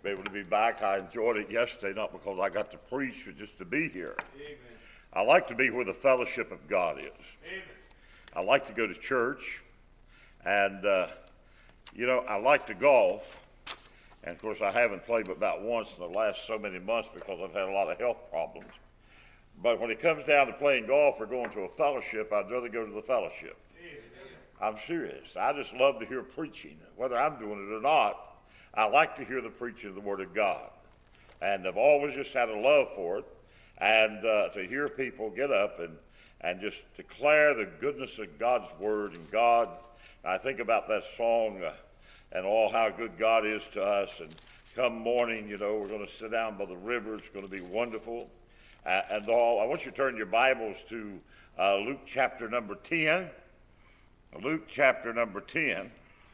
be able to be back. I enjoyed it yesterday, not because I got to preach, but just to be here. Amen. I like to be where the fellowship of God is. Amen. I like to go to church, and, I like to golf. And, of course, I haven't played but about once in the last so many months because I've had a lot of health problems. But when it comes down to playing golf or going to a fellowship, I'd rather go to the fellowship. Amen. I'm serious. I just love to hear preaching. Whether I'm doing it or not, I like to hear the preaching of the Word of God. And I've always just had a love for it. And to hear people get up and just declare the goodness of God's Word and God. I think about that song and all how good God is to us. And come morning, we're going to sit down by the river. It's going to be wonderful. And all. I want you to turn your Bibles to Luke chapter number 10. Luke chapter number 10.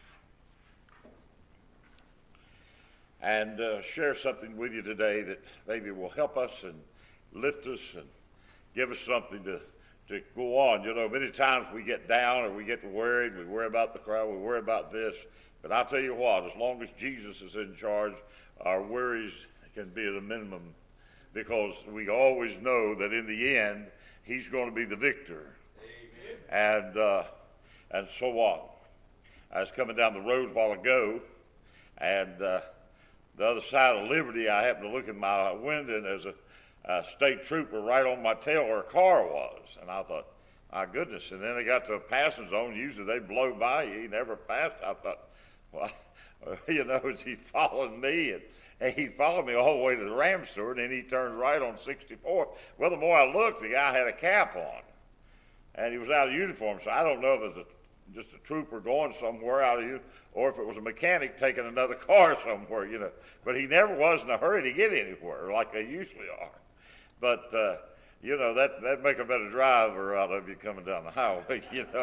And share something with you today that maybe will help us and lift us and give us something to go on. Many times we get down or we get worried. We worry about the crowd. We worry about this. But I'll tell you what, as long as Jesus is in charge, our worries can be at a minimum because we always know that in the end, he's going to be the victor. Amen. And so on. I was coming down the road a while ago, and the other side of Liberty, I happened to look in my window, and there's a state trooper right on my tail where a car was. And I thought, my goodness. And then they got to a passing zone. Usually they blow by you. He never passed. I thought, well, is he following me? And he followed me all the way to the Ram store, and then he turned right on 64. Well, the more I looked, the guy had a cap on. And he was out of uniform, so I don't know if it was just a trooper going somewhere out of you, or if it was a mechanic taking another car somewhere, But he never was in a hurry to get anywhere like they usually are. But, that make a better driver out of you coming down the highway,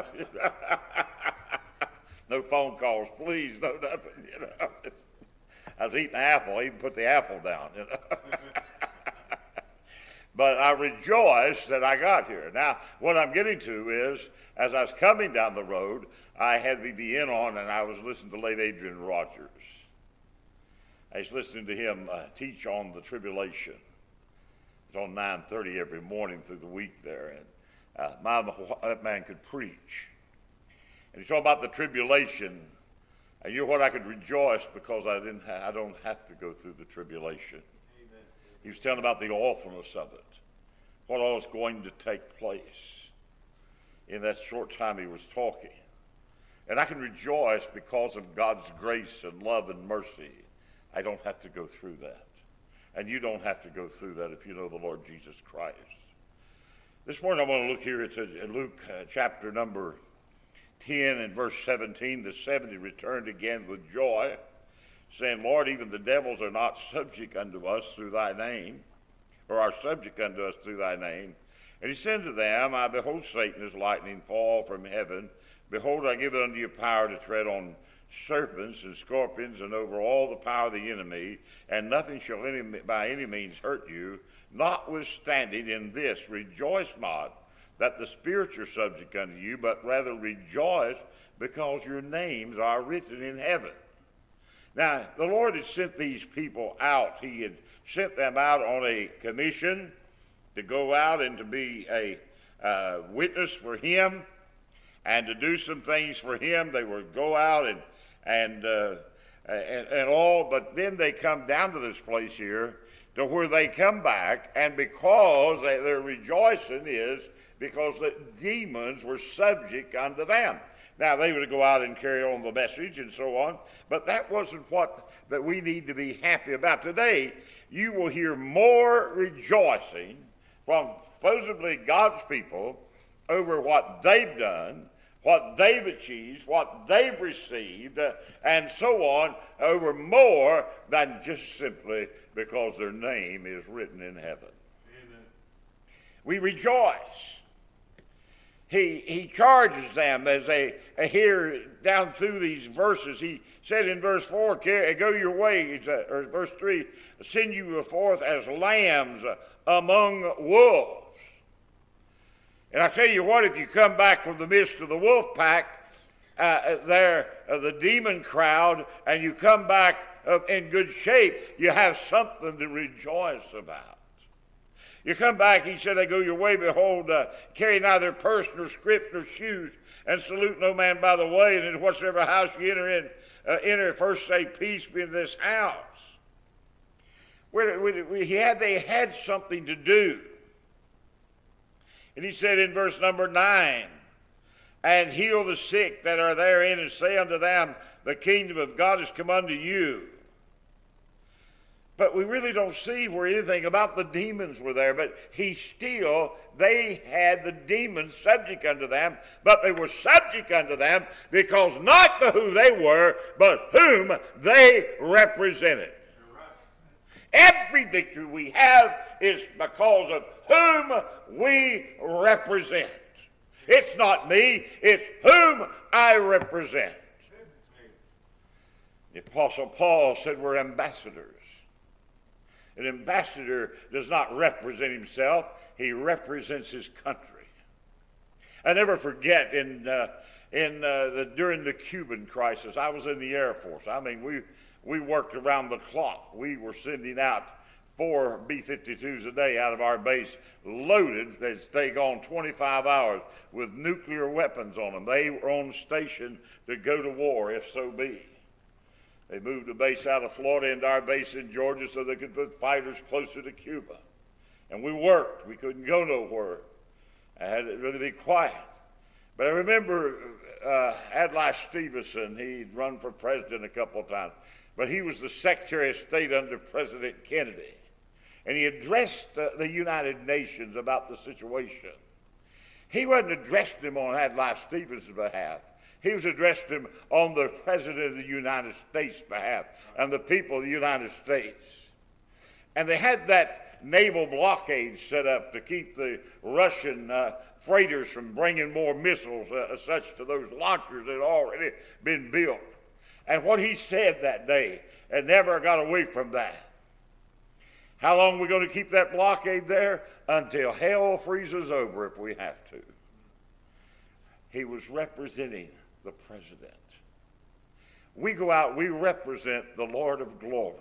No phone calls, please, no nothing, I was eating an apple. I even put the apple down, But I rejoice that I got here. Now, what I'm getting to is, as I was coming down the road, I had to be in on, and I was listening to late Adrian Rogers. I was listening to him teach on the tribulation. It's on 9:30 every morning through the week there, and that man could preach. And he's talking about the tribulation, and what I could rejoice because I don't have to go through the tribulation. Amen. He was telling about the awfulness of it, what all is going to take place in that short time he was talking. And I can rejoice because of God's grace and love and mercy. I don't have to go through that. And you don't have to go through that if you know the Lord Jesus Christ. This morning I want to look here at Luke chapter number 10 and verse 17. The 70 returned again with joy, saying, Lord, even the devils are not subject unto us through thy name, or are subject unto us through thy name. And he said to them, I behold Satan as lightning fall from heaven. Behold, I give unto you power to tread on serpents and scorpions and over all the power of the enemy, and nothing shall by any means hurt you. Notwithstanding in this, rejoice not that the spirits are subject unto you, but rather rejoice because your names are written in heaven. Now, the Lord had sent these people out. He had sent them out on a commission to go out and to be a witness for him and to do some things for him. They would go out and all, but then they come down to this place here to where they come back, and because their rejoicing is because the demons were subject unto them. Now, they would go out and carry on the message and so on, but that wasn't what that we need to be happy about. Today, you will hear more rejoicing from supposedly God's people over what they've done, what they've achieved, what they've received, and so on, over more than just simply because their name is written in heaven. Amen. We rejoice. He charges them as they hear down through these verses. He said in verse 4, go your way, or verse 3, send you forth as lambs among wolves. And I tell you what, if you come back from the midst of the wolf pack, the demon crowd, and you come back in good shape, you have something to rejoice about. You come back, he said, they go your way, behold, carry neither purse nor scrip nor shoes, and salute no man by the way, and in whatsoever house you enter in, enter first say, peace be in this house. They had something to do. And he said in verse number 9, and heal the sick that are therein, and say unto them, the kingdom of God is come unto you. But we really don't see where anything about the demons were there. But they had the demons subject unto them, but they were subject unto them because not to who they were, but whom they represented. Every victory we have is because of whom we represent. It's not me, it's whom I represent. The Apostle Paul said we're ambassadors. An ambassador does not represent himself, he represents his country. I never forget during the Cuban crisis, I was in the Air Force. I mean, we worked around the clock. We were sending out 4 B-52s a day out of our base, loaded. They'd stay gone 25 hours with nuclear weapons on them. They were on station to go to war, if so be. They moved the base out of Florida into our base in Georgia so they could put fighters closer to Cuba. And we worked. We couldn't go nowhere. I had to really be quiet. But I remember Adlai Stevenson. He'd run for president a couple of times. But he was the Secretary of State under President Kennedy. And he addressed the United Nations about the situation. He wasn't addressing him on Adlai Stevenson's behalf. He was addressing him on the President of the United States' behalf and the people of the United States. And they had that naval blockade set up to keep the Russian freighters from bringing more missiles such to those launchers that had already been built. And what he said that day, and never got away from that. How long are we going to keep that blockade there? Until hell freezes over if we have to. He was representing the president. We go out, we represent the Lord of glory.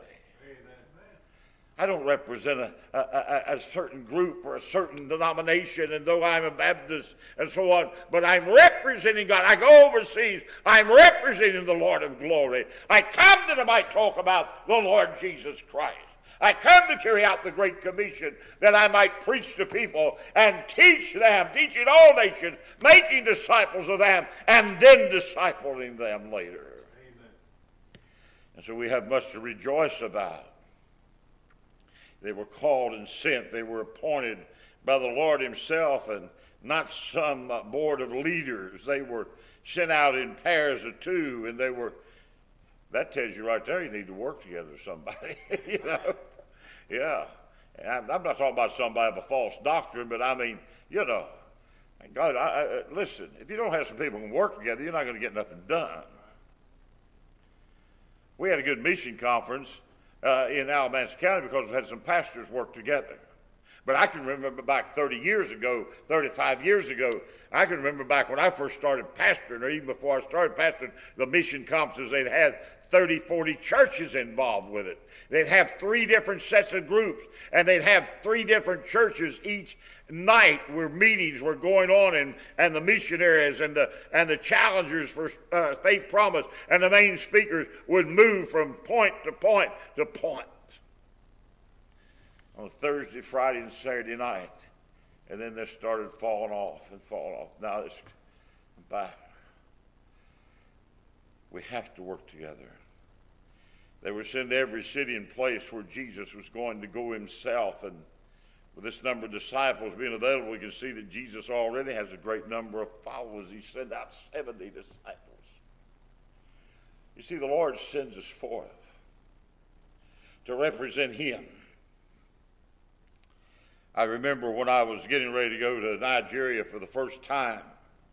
I don't represent a certain group or a certain denomination, and though I'm a Baptist and so on, but I'm representing God. I go overseas, I'm representing the Lord of glory. I come that I might talk about the Lord Jesus Christ. I come to carry out the Great Commission that I might preach to people and teach them, teaching all nations, making disciples of them, and then discipling them later. Amen. And so we have much to rejoice about. They were called and sent. They were appointed by the Lord himself and not some board of leaders. They were sent out in pairs of 2, and that tells you right there you need to work together with somebody, you know. Yeah. I'm not talking about somebody of a false doctrine, but I mean, you know, God, listen, if you don't have some people who can work together, you're not going to get nothing done. We had a good mission conference in Alamance County because we had some pastors work together. But I can remember back 30 years ago, 35 years ago, I can remember back when I first started pastoring, or even before I started pastoring, the mission conferences, they'd had 30, 40 churches involved with it. They'd have 3 different sets of groups, and they'd have 3 different churches each night where meetings were going on, and the missionaries and the challengers for faith promise and the main speakers would move from point to point to point on Thursday, Friday, and Saturday night. And then they started falling off. Now it's back. We have to work together. They were sent to every city and place where Jesus was going to go himself. And with this number of disciples being available, we can see that Jesus already has a great number of followers. He sent out 70 disciples. You see, the Lord sends us forth to represent him. I remember when I was getting ready to go to Nigeria for the first time,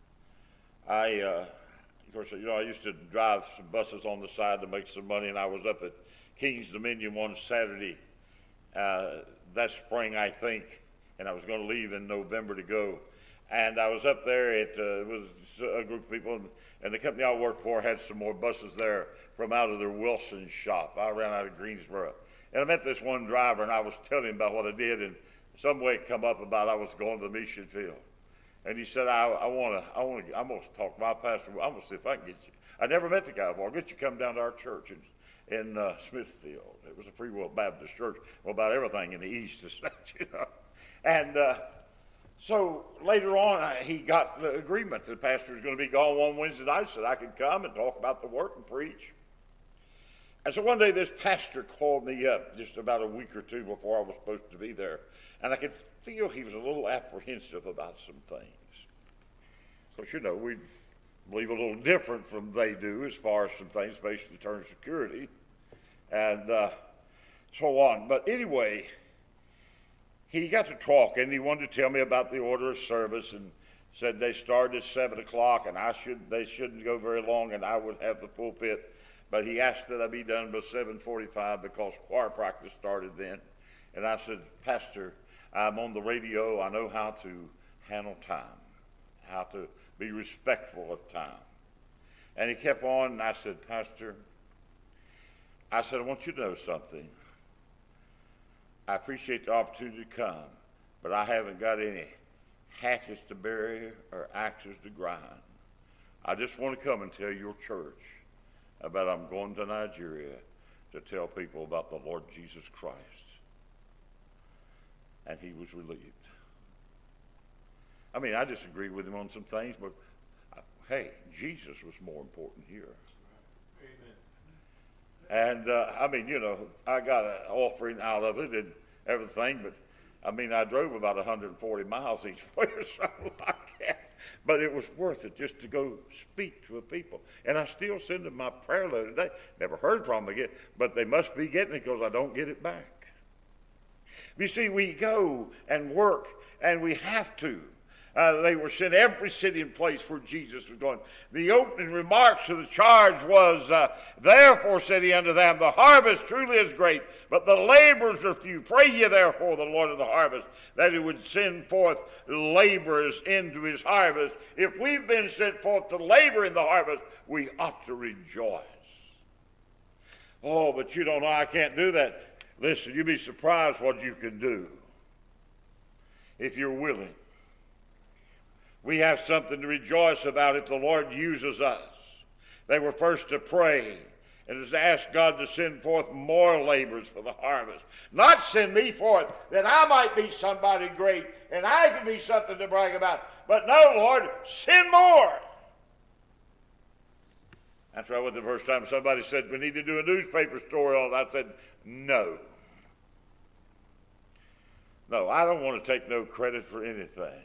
of course, you know, I used to drive some buses on the side to make some money, and I was up at King's Dominion one Saturday that spring, I think, and I was going to leave in November to go. And I was up there. It was a group of people, and the company I worked for had some more buses there from out of their Wilson shop. I ran out of Greensboro. And I met this one driver, and I was telling him about what I did, and some way it come up about I was going to the mission field. And he said, I'm going to talk to my pastor. I'm going to see if I can get you. I never met the guy before. I'll get you to come down to our church in Smithfield. It was a Free Will Baptist church. Well, about everything in the East is that, you know. And so later on, he got the agreement that the pastor was going to be gone one Wednesday night, so that I could come and talk about the work and preach. And so one day this pastor called me up just about a week or two before I was supposed to be there. And I could feel he was a little apprehensive about some things. Because, you know, we believe a little different from they do as far as some things based on eternal security and so on. But anyway, he got to talking, and he wanted to tell me about the order of service and said they started at 7 o'clock and they shouldn't go very long and I would have the pulpit. But he asked that I be done by 7:45 because choir practice started then. And I said, Pastor, I'm on the radio. I know how to handle time, how to be respectful of time. And he kept on, and I said, Pastor, I want you to know something. I appreciate the opportunity to come, but I haven't got any hatchets to bury or axes to grind. I just want to come and tell your church about I'm going to Nigeria to tell people about the Lord Jesus Christ. And he was relieved. I mean, I disagree with him on some things, but hey, Jesus was more important here. Amen. And I mean, you know, I got an offering out of it and everything, but I mean, I drove about 140 miles each way or something like that. But it was worth it just to go speak to a people. And I still send them my prayer letter today. Never heard from them again, but they must be getting it because I don't get it back. You see, we go and work, and we have to. They were sent every city and place where Jesus was going. The opening remarks of the charge was, therefore said he unto them, the harvest truly is great, but the laborers are few. Pray ye therefore the Lord of the harvest, that he would send forth laborers into his harvest. If we've been sent forth to labor in the harvest, we ought to rejoice. Oh, but you don't know, I can't do that. Listen, you'd be surprised what you can do if you're willing. We have something to rejoice about if the Lord uses us. They were first to pray and to ask God to send forth more laborers for the harvest. Not send me forth that I might be somebody great and I can be something to brag about. But no, Lord, send more. That's right. The first time somebody said, we need to do a newspaper story on it, I said, no. No, I don't want to take no credit for anything.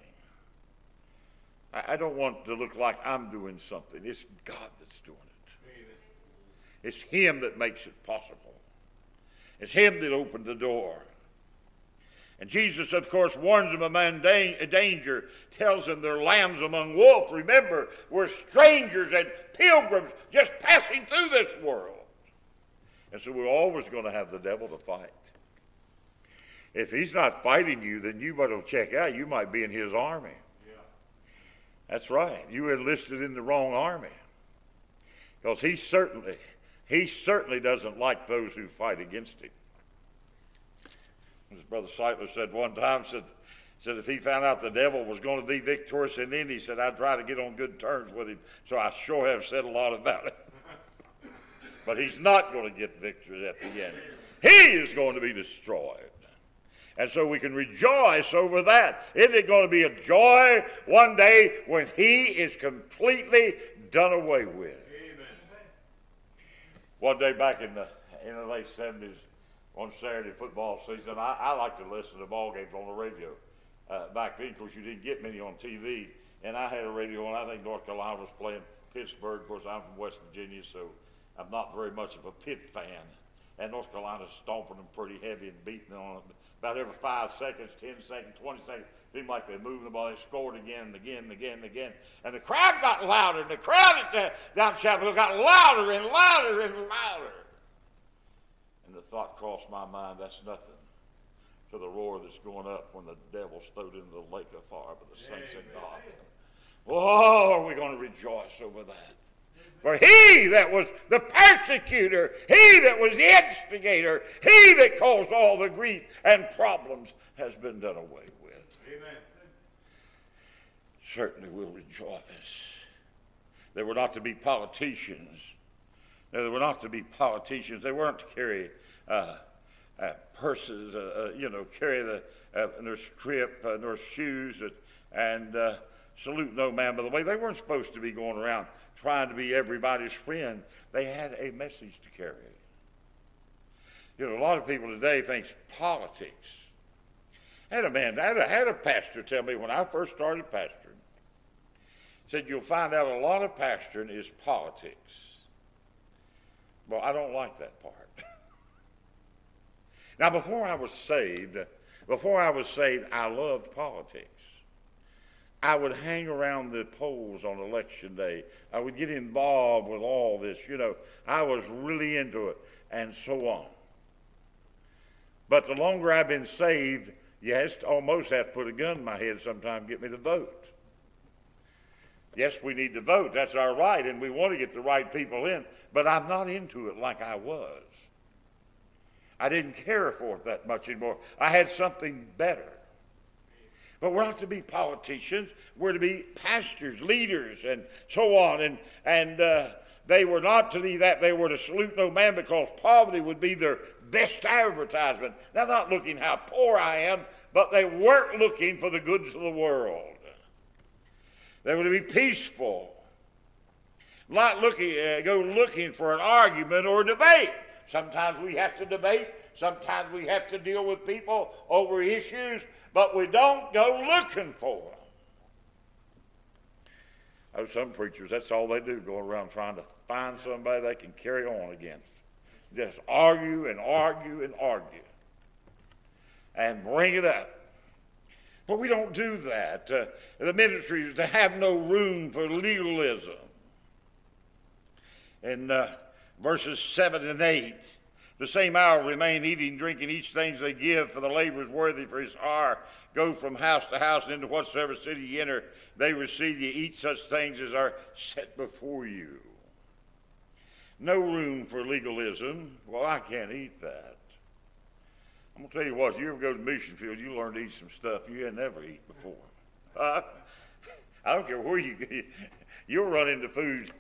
I don't want to look like I'm doing something. It's God that's doing it. It's him that makes it possible. It's him that opened the door. And Jesus, of course, warns them of danger, tells them they're lambs among wolves. Remember, we're strangers and pilgrims just passing through this world. And so we're always going to have the devil to fight. If he's not fighting you, then you better check out. You might be in his army. That's right. You enlisted in the wrong army. Because he certainly doesn't like those who fight against him. As Brother Seitler said one time, said if he found out the devil was going to be victorious in the end, he said, I'd try to get on good terms with him. So I sure have said a lot about it. But he's not going to get victory at the end. He is going to be destroyed. And so we can rejoice over that. Isn't it going to be a joy one day when he is completely done away with? Amen. One day back in the late 70s, on Saturday football season, I like to listen to ball games on the radio. Back then, of course, you didn't get many on TV. And I had a radio on. I think North Carolina was playing Pittsburgh. Of course, I'm from West Virginia, so I'm not very much of a Pitt fan. And North Carolina's stomping them pretty heavy and beating on them. About every 5 seconds, 10 seconds, 20 seconds, it seemed like they're moving the ball. They scored again and again and again and again. And the crowd got louder, and the crowd down Chapel got louder and louder and louder. And the thought crossed my mind, that's nothing to the roar that's going up when the devil's thrown into the lake of fire by the saints of God. Oh, are we going to rejoice over that? For he that was the persecutor, he that was the instigator, he that caused all the grief and problems has been done away with. Amen. Certainly we'll rejoice. They were not to be politicians. They were not to be politicians. They weren't to carry purses, carry nor scrip, nor shoes, and salute no man by the way. They weren't supposed to be going around trying to be everybody's friend. They had a message to carry. A lot of people today think politics. I had a pastor tell me when I first started pastoring, said you'll find out a lot of pastoring is politics. Well, I don't like that part. Now, before I was saved, I loved politics. I would hang around the polls on election day. I would get involved with all this. I was really into it, and so on. But the longer I've been saved, you almost have to put a gun in my head sometime to get me to vote. Yes, we need to vote. That's our right, and we want to get the right people in. But I'm not into it like I was. I didn't care for it that much anymore. I had something better. But we're not to be politicians. We're to be pastors, leaders, and so on. And they were not to be that. They were to salute no man because poverty would be their best advertisement. They're not looking how poor I am, but they weren't looking for the goods of the world. They were to be peaceful, not looking for an argument or a debate. Sometimes we have to debate. Sometimes we have to deal with people over issues, but we don't go looking for them. Oh, some preachers, that's all they do, go around trying to find somebody they can carry on against. Just argue and argue and argue and bring it up. But we don't do that. The ministry is to have no room for legalism. In verses 7 and 8, the same hour remain eating, drinking, each things they give, for the labor is worthy for his hire. Go from house to house, and into whatsoever city ye enter, they receive you. Eat such things as are set before you. No room for legalism. Well, I can't eat that. I'm going to tell you what, if you ever go to the mission field, you learn to eat some stuff you had never eaten before. I don't care where you'll run into food.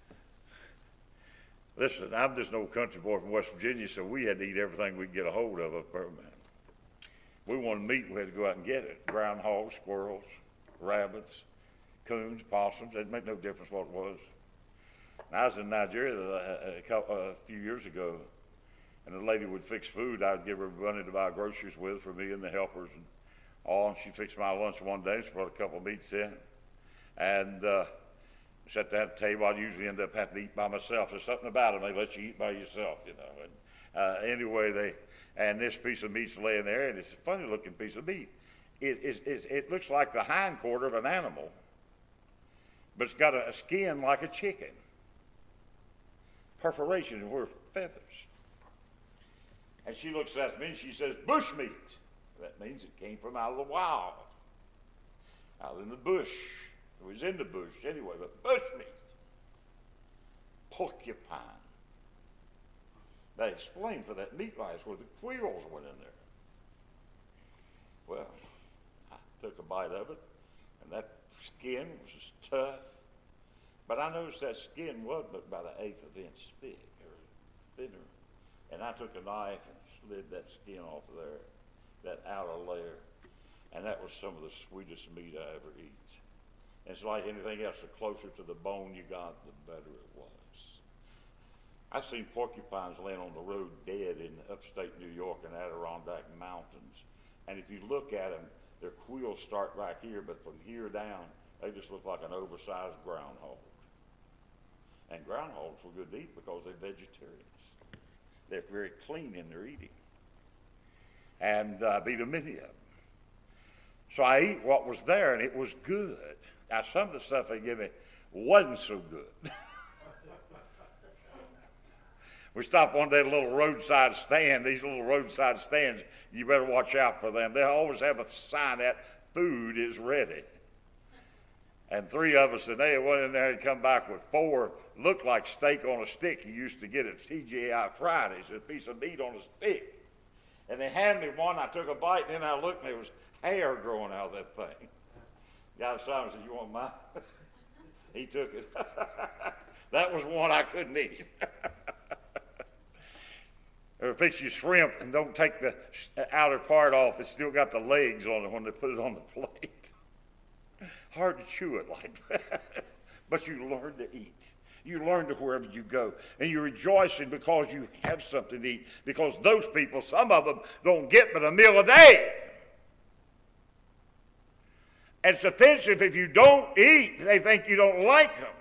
Listen, I'm just an old country boy from West Virginia, so we had to eat everything we could get a hold of up there, man. We wanted meat, we had to go out and get it. Groundhogs, squirrels, rabbits, coons, possums. It made no difference what it was. And I was in Nigeria a few years ago, and the lady would fix food. I'd give her money to buy groceries with for me and the helpers and all. And she fixed my lunch one day. She brought a couple of meats in. And sat down at the table. I'd usually end up having to eat by myself. There's something about them. They let you eat by yourself, And anyway, and this piece of meat's laying there, and it's a funny looking piece of meat. It looks like the hind quarter of an animal, but it's got a skin like a chicken. Perforation where feathers. And she looks at me and she says, bushmeat. That means it came from out of the wild. Out in the bush. It was in the bush anyway, but bushmeat. Porcupine. They explained for that meat lice where the quills went in there. Well, I took a bite of it, and that skin was just tough. But I noticed that skin wasn't but about 1/8 of an inch thick, or thinner. And I took a knife and slid that skin off of there, that outer layer. And that was some of the sweetest meat I ever eat. And it's like anything else, the closer to the bone you got, the better it was. I've seen porcupines laying on the road dead in upstate New York and Adirondack Mountains. And if you look at them, their quills start back here, but from here down, they just look like an oversized groundhog. And groundhogs were good to eat because they're vegetarians. They're very clean in their eating. And I've eaten many of them. So I eat what was there, and it was good. Now, some of the stuff they give me wasn't so good. We stopped one day at a little roadside stand. These little roadside stands, you better watch out for them. They always have a sign that food is ready. And three of us, and they went in there and come back with four, looked like steak on a stick you used to get at TGI Fridays, a piece of meat on a stick. And they handed me one. I took a bite, and then I looked, and there was hair growing out of that thing. Guy beside me said, "You want mine?" He took it. That was one I couldn't eat. Or fix you shrimp and don't take the outer part off. It's still got the legs on it when they put it on the plate. Hard to chew it like that. But you learn to eat. You learn to wherever you go. And you're rejoicing because you have something to eat. Because those people, some of them, don't get but a meal a day. And it's offensive if you don't eat. They think you don't like them.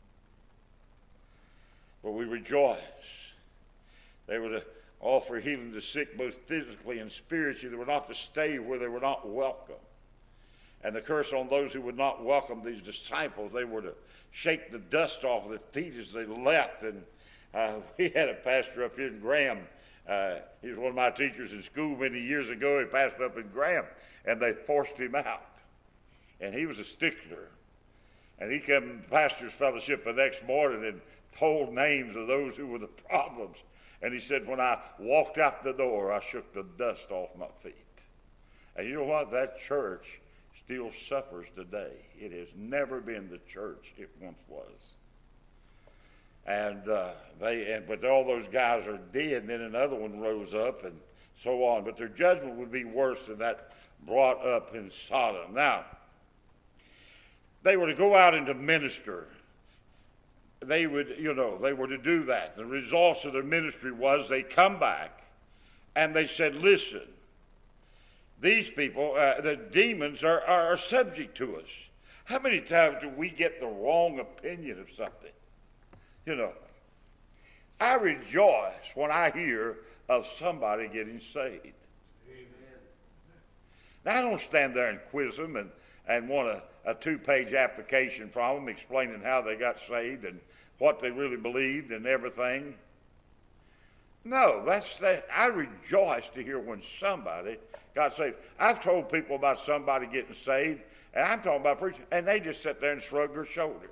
But we rejoice. They were to offer healing to the sick both physically and spiritually. They were not to stay where they were not welcome. And the curse on those who would not welcome these disciples, they were to shake the dust off their feet as they left. And we had a pastor up here in Graham. He was one of my teachers in school many years ago. He passed up in Graham, and they forced him out. And he was a stickler. And he came to pastor's fellowship the next morning and told names of those who were the problems. And he said, when I walked out the door, I shook the dust off my feet. And you know what? That church still suffers today. It has never been the church it once was. And but all those guys are dead, and then another one rose up, and so on. But their judgment would be worse than that brought up in Sodom. Now, they were to go out and to minister. They were to do that. The results of their ministry was they come back and they said, listen, these people, the demons are subject to us. How many times do we get the wrong opinion of something? I rejoice when I hear of somebody getting saved. Amen. Now, I don't stand there and quiz them and want a 2-page application from them explaining how they got saved and what they really believed and everything. No, I rejoice to hear when somebody got saved. I've told people about somebody getting saved, and I'm talking about preaching, and they just sit there and shrug their shoulders.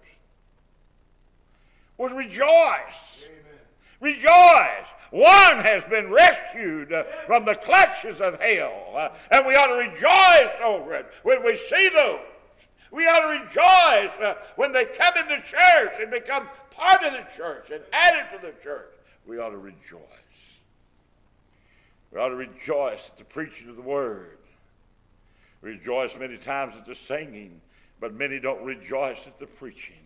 Well, rejoice. Amen. Rejoice. One has been rescued from the clutches of hell, and we ought to rejoice over it when we see those. We ought to rejoice when they come in the church and become part of the church and added to the church. We ought to rejoice. We ought to rejoice at the preaching of the word. We rejoice many times at the singing, but many don't rejoice at the preaching.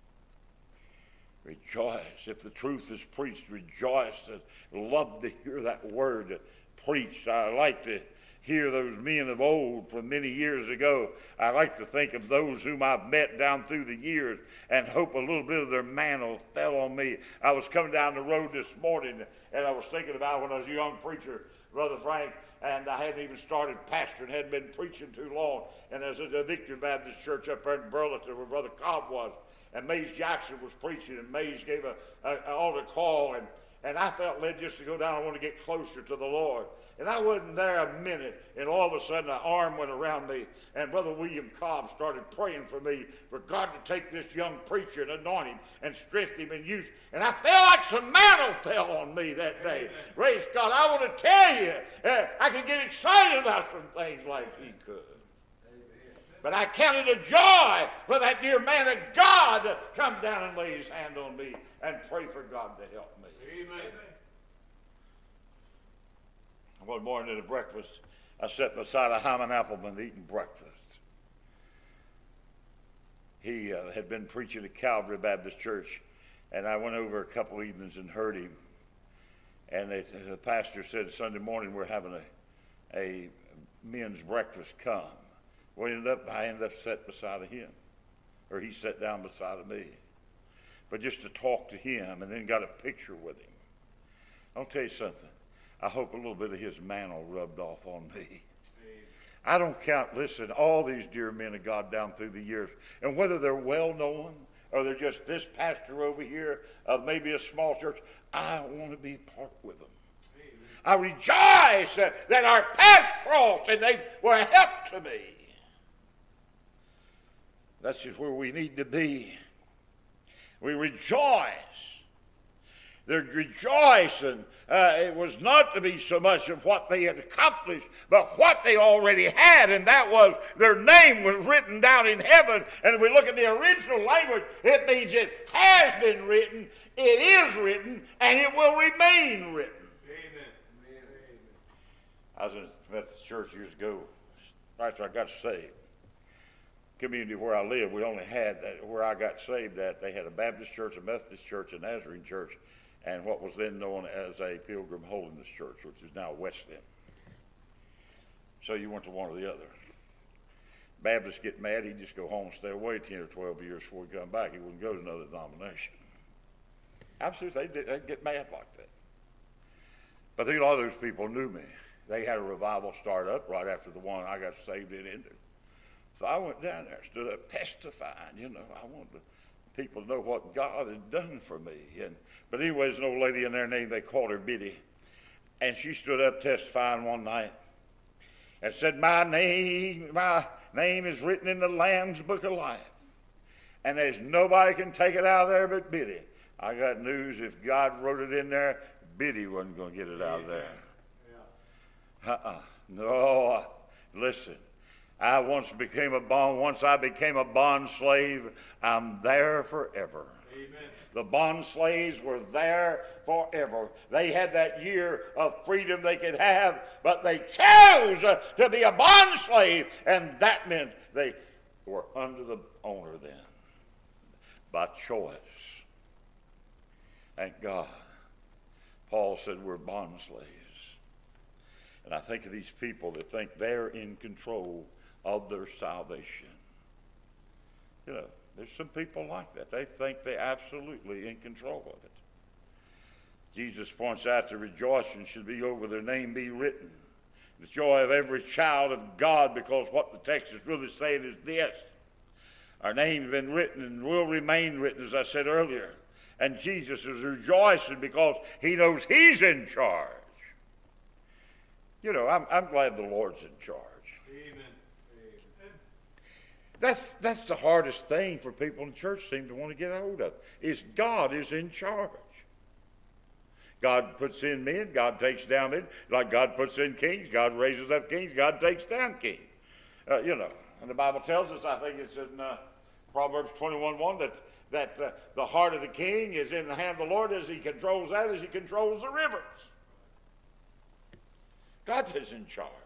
Rejoice if the truth is preached. Rejoice. I love to hear that word preached. I like to hear those men of old from many years ago. I like to think of those whom I've met down through the years and hope a little bit of their mantle fell on me. I was coming down the road this morning, and I was thinking about when I was a young preacher, Brother Frank, and I hadn't even started pastoring, hadn't been preaching too long. And there's a Victory Baptist Church up there in Burlington where Brother Cobb was. And Mays Jackson was preaching, and Mays gave an altar call, and I felt led just to go down. I wanted to get closer to the Lord. And I wasn't there a minute, and all of a sudden an arm went around me, and Brother William Cobb started praying for me, for God to take this young preacher and anoint him and strengthen him and use him. And I felt like some mantle fell on me that day. Amen. Praise God. I want to tell you, I can get excited about some things like he could. But I counted a joy for that dear man of God to come down and lay his hand on me and pray for God to help me. Amen. One morning at breakfast, I sat beside a Hyman Appleman eating breakfast. He had been preaching at Calvary Baptist Church, and I went over a couple evenings and heard him. And the pastor said, Sunday morning we're having a men's breakfast, come. Well, I ended up sitting beside of him, or he sat down beside of me. But just to talk to him and then got a picture with him. I'll tell you something. I hope a little bit of his mantle rubbed off on me. I don't count, listen, all these dear men of God down through the years, and whether they're well known or they're just this pastor over here of maybe a small church. I want to be part with them. I rejoice that our paths crossed and they were a help to me. That's just where we need to be. We rejoice. They're rejoicing. It was not to be so much of what they had accomplished, but what they already had, and that was their name was written down in heaven. And if we look at the original language, it means it has been written, it is written, and it will remain written. I was in a Methodist church years ago, right after I got saved. Community where I live, we only had that. Where I got saved at, they had a Baptist church, a Methodist church, a Nazarene church, and what was then known as a Pilgrim Holiness Church, which is now Wesleyan. So you went to one or the other. Baptists get mad, he'd just go home and stay away 10 or 12 years before he'd come back. He wouldn't go to another denomination. I'm serious, they'd get mad like that. But a lot of those people knew me. They had a revival start up right after the one I got saved in. So I went down there, stood up testifying. I wanted people to know what God had done for me. But anyway, there's an old lady in there named, they called her Biddy. And she stood up testifying one night and said, my name is written in the Lamb's Book of Life. And there's nobody can take it out of there but Biddy. I got news, if God wrote it in there, Biddy wasn't going to get it out of there. No, listen. Once I became a bond slave, I'm there forever. Amen. The bond slaves were there forever. They had that year of freedom they could have, but they chose to be a bond slave, and that meant they were under the owner then, by choice. Thank God. Paul said we're bond slaves. And I think of these people that think they're in control of their salvation. There's some people like that. They think they're absolutely in control of it. Jesus points out the rejoicing should be over their name be written. The joy of every child of God, because what the text is really saying is this. Our name's been written and will remain written, as I said earlier. And Jesus is rejoicing because he knows he's in charge. I'm glad the Lord's in charge. Amen. That's the hardest thing for people in church seem to want to get a hold of, is God is in charge. God puts in men, God takes down men. Like God puts in kings, God raises up kings, God takes down kings. And the Bible tells us, I think it's in Proverbs 21:1, that the heart of the king is in the hand of the Lord as he controls the rivers. God is in charge.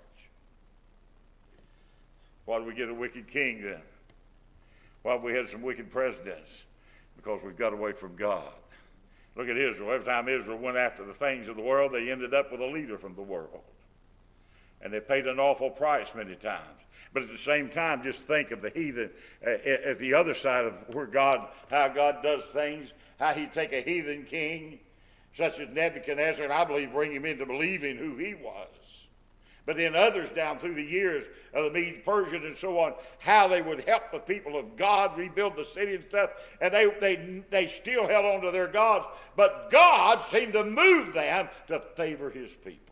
Why do we get a wicked king then? Why have we had some wicked presidents? Because we've got away from God. Look at Israel. Every time Israel went after the things of the world, they ended up with a leader from the world. And they paid an awful price many times. But at the same time, just think of the heathen at the other side of how God does things, how he'd take a heathen king, such as Nebuchadnezzar, and I believe bring him into believing who he was. But then others down through the years of the Medes, Persians, and so on, how they would help the people of God rebuild the city and stuff, and they still held on to their gods, but God seemed to move them to favor his people.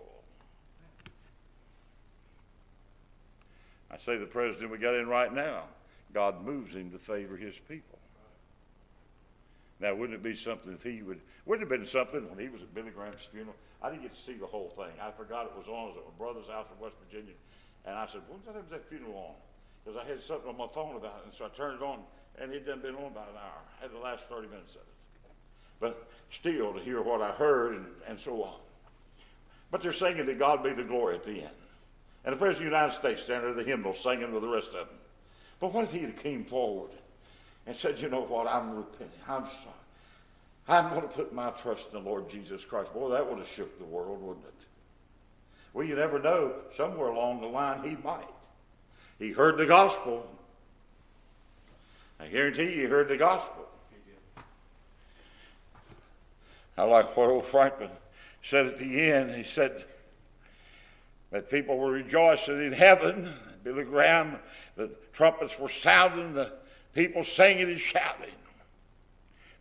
I say the president we got in right now, God moves him to favor his people. Now, wouldn't it be something if wouldn't it have been something when he was at Billy Graham's funeral? I didn't get to see the whole thing. I forgot it was on. I was at my brother's house in West Virginia. And I said, when was that funeral on? Because I had something on my phone about it. And so I turned it on, and it hadn't been on about an hour. I had the last 30 minutes of it. But still, to hear what I heard and so on. But they're singing that God be the glory at the end. And the President of the United States standing there, the hymnal, singing with the rest of them. But what if he had came forward and said, you know what, I'm repenting. I'm sorry. I'm going to put my trust in the Lord Jesus Christ. Boy, that would have shook the world, wouldn't it? Well, you never know. Somewhere along the line, he might. He heard the gospel. I guarantee you, he heard the gospel. I like what old Franklin said at the end. He said that people were rejoicing in heaven. Billy Graham, the trumpets were sounding, the people singing and shouting.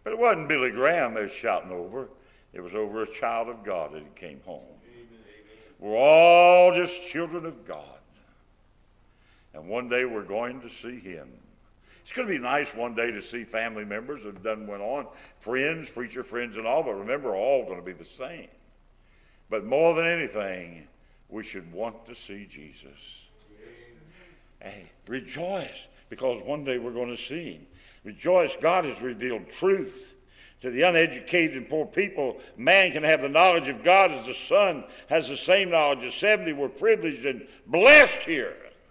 But it wasn't Billy Graham they was shouting over. It was over a child of God that he came home. We're all just children of God. And one day we're going to see him. It's going to be nice one day to see family members that have done went on, friends, preacher friends and all, but remember, we're all going to be the same. But more than anything, we should want to see Jesus. Hey, rejoice, because one day we're going to see him. Rejoice, God has revealed truth. To the uneducated and poor people, man can have the knowledge of God as the Son has the same knowledge. The 70 were privileged and blessed here.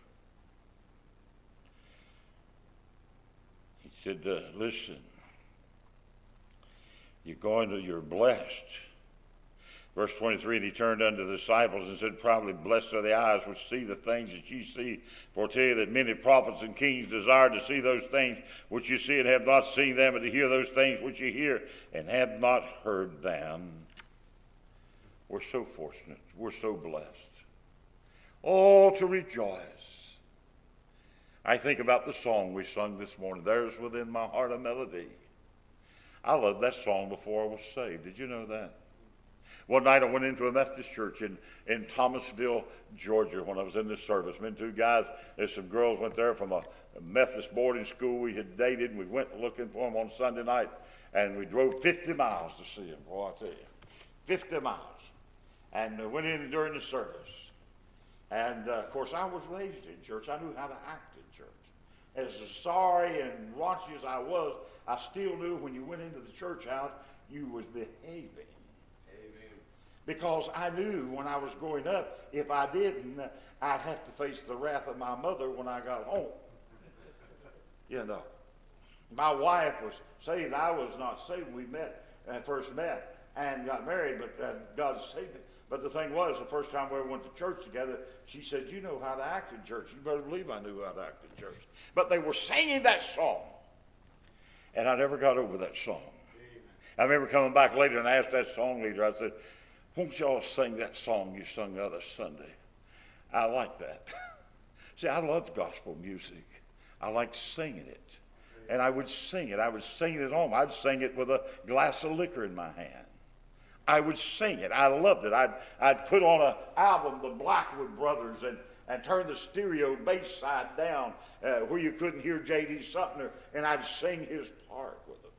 He said, listen, you're blessed. Verse 23, and he turned unto the disciples and said, probably blessed are the eyes which see the things that ye see. For I tell you that many prophets and kings desired to see those things which you see and have not seen them, and to hear those things which you hear and have not heard them. We're so fortunate. We're so blessed. Oh, to rejoice. I think about the song we sung this morning, There's Within My Heart a Melody. I loved that song before I was saved. Did you know that? One night I went into a Methodist church in Thomasville, Georgia, when I was in this service. Me and two guys, there's some girls went there from a Methodist boarding school we had dated, and we went looking for them on Sunday night, and we drove 50 miles to see them. Boy, I tell you, 50 miles. And went in during the service. And, of course, I was raised in church. I knew how to act in church. As sorry and raunchy as I was, I still knew when you went into the church house, you was behaving. Because I knew when I was growing up, if I didn't, I'd have to face the wrath of my mother when I got home. You know, my wife was saved. I was not saved when we first met and got married, but God saved me. But the thing was, the first time we ever went to church together, she said, you know how to act in church. You better believe I knew how to act in church. But they were singing that song, and I never got over that song. I remember coming back later and I asked that song leader, I said, won't y'all sing that song you sung the other Sunday? I like that. See, I love gospel music. I like singing it. And I would sing it. I would sing it at home. I'd sing it with a glass of liquor in my hand. I would sing it. I loved it. I'd put on an album, the Blackwood Brothers, and turn the stereo bass side down where you couldn't hear J.D. Sumner, and I'd sing his part with them.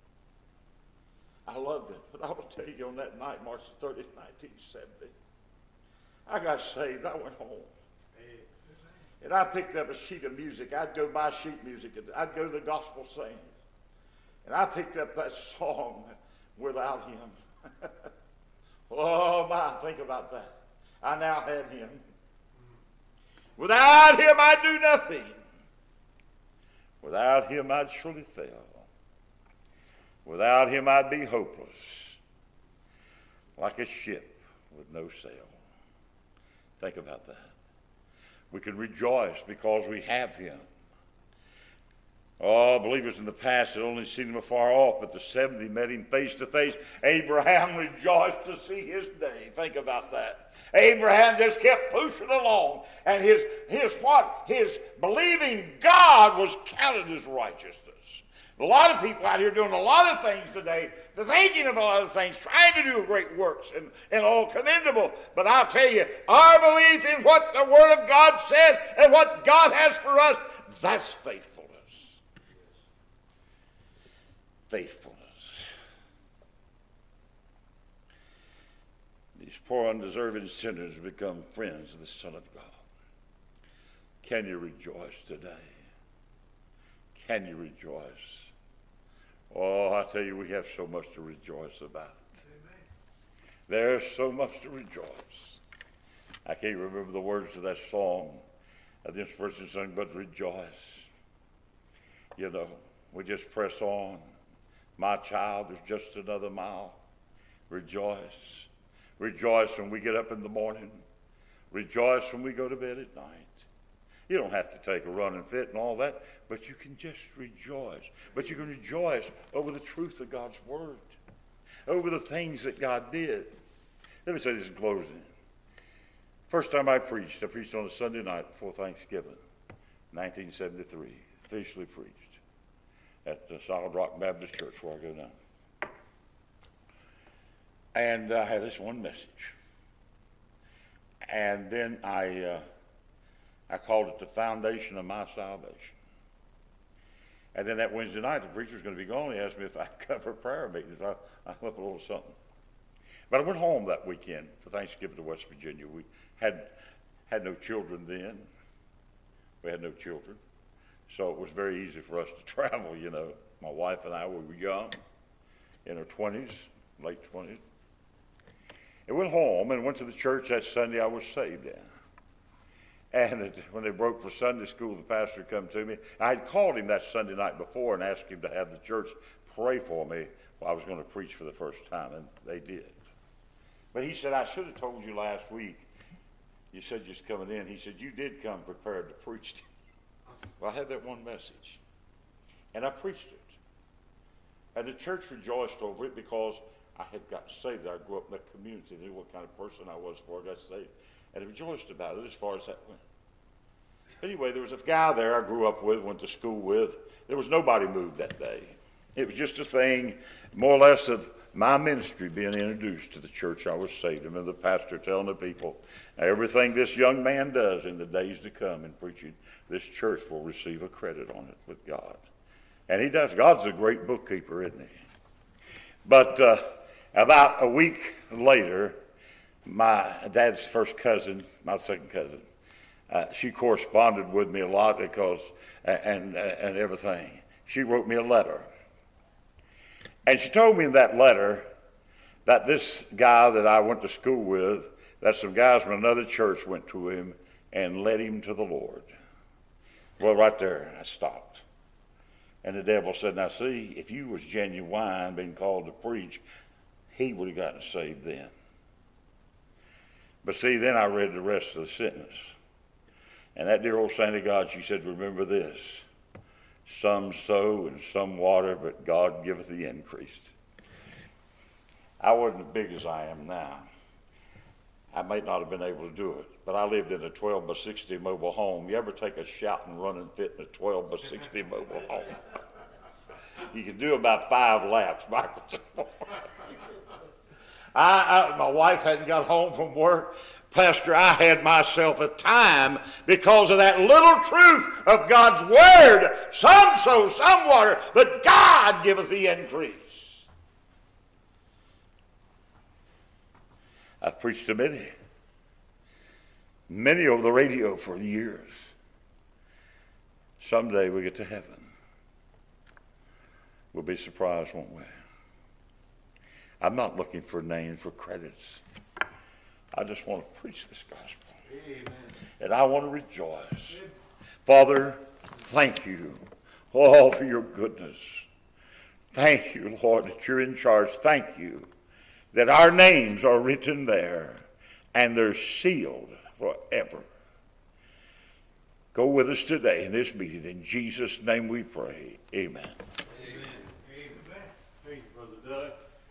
I loved it. But I will tell you, on that night, March the 30th, 1970, I got saved. I went home. And I picked up a sheet of music. I'd go buy sheet music. I'd go to the gospel singing. And I picked up that song, Without Him. Oh, my, think about that. I now had Him. Without Him, I'd do nothing. Without Him, I'd surely fail. Without Him, I'd be hopeless, like a ship with no sail. Think about that. We can rejoice because we have Him. Oh, believers in the past had only seen Him afar off, but the 70 met Him face to face. Abraham rejoiced to see His day. Think about that. Abraham just kept pushing along, and his believing God was counted as righteousness. A lot of people out here doing a lot of things today. They're thinking of a lot of things, trying to do great works, and all commendable. But I'll tell you, our belief in what the Word of God said and what God has for us, that's faithfulness. Faithfulness. These poor, undeserving sinners become friends of the Son of God. Can you rejoice today? Can you rejoice? Oh, I tell you, we have so much to rejoice about. Amen. There's so much to rejoice. I can't remember the words of that song of this person sung, but rejoice. You know, we just press on. My child is just another mile. Rejoice. Rejoice when we get up in the morning. Rejoice when we go to bed at night. You don't have to take a run and fit and all that, but you can just rejoice. But you can rejoice over the truth of God's Word, over the things that God did. Let me say this in closing. First time I preached on a Sunday night before Thanksgiving, 1973, officially preached. at the Solid Rock Baptist Church where I go now. And I had this one message. And then I called it the foundation of my salvation. And then that Wednesday night, the preacher was going to be gone. He asked me if I'd cover prayer meetings. I left a little something. But I went home that weekend for Thanksgiving to West Virginia. We had no children then. We had no children. So it was very easy for us to travel, you know. My wife and I, we were young, in our 20s, late 20s. And went home and went to the church that Sunday I was saved in. And when they broke for Sunday school, the pastor come to me. I had called him that Sunday night before and asked him to have the church pray for me while I was going to preach for the first time, and they did. But he said, I should have told you last week. You said you was coming in. He said, you did come prepared to preach. Well, I had that one message, and I preached it. And the church rejoiced over it because I had got saved. I grew up in that community, knew what kind of person I was before I got saved. And I rejoiced about it as far as that went. Anyway, there was a guy there I grew up with, went to school with. There was nobody moved that day. It was just a thing, more or less, of my ministry being introduced to the church I was saved in, and the pastor telling the people, everything this young man does in the days to come in preaching, this church will receive a credit on it with God. And he does. God's a great bookkeeper, isn't he? But about a week later, my dad's first cousin, my second cousin, she corresponded with me a lot because, and everything. She wrote me a letter. And she told me in that letter that this guy that I went to school with, that some guys from another church went to him and led him to the Lord. Well, right there, I stopped. And the devil said, now see, if you was genuine, being called to preach, he would have gotten saved then. But see, then I read the rest of the sentence. And that dear old saint of God, she said, remember this. Some sow and some water, but God giveth the increase. I wasn't as big as I am now. I might not have been able to do it, but I lived in a 12 by 60 mobile home. You ever take a shouting, running fit in a 12 by 60 mobile home? You can do about 5 laps backwards and forwards. My wife hadn't got home from work. Pastor, I had myself a time because of that little truth of God's word. Some sow, some water, but God giveth the increase. I've preached to many over the radio for years. Someday we get to heaven. We'll be surprised, won't we? I'm not looking for names, for credits. I just want to preach this gospel. Amen. And I want to rejoice. Amen. Father, thank you, all for your goodness. Thank you, Lord, that you're in charge. Thank you that our names are written there and they're sealed forever. Go with us today in this meeting. In Jesus' name we pray. Amen.